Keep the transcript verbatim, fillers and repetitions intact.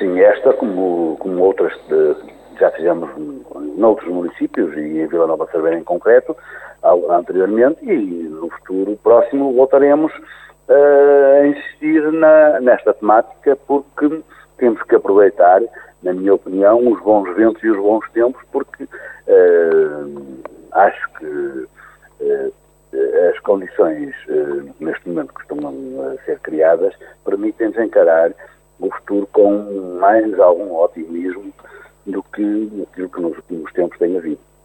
sim, esta, como, como outras de, já fizemos noutros municípios e em Vila Nova de Cerveira em concreto, ao, anteriormente, e no futuro próximo voltaremos uh, a insistir na, nesta temática, porque temos que aproveitar, na minha opinião, os bons ventos e os bons tempos, porque uh, acho que uh, as condições uh, neste momento que estão a ser criadas permitem-nos encarar o futuro com mais algum otimismo do que aquilo que nos últimos tempos tem havido.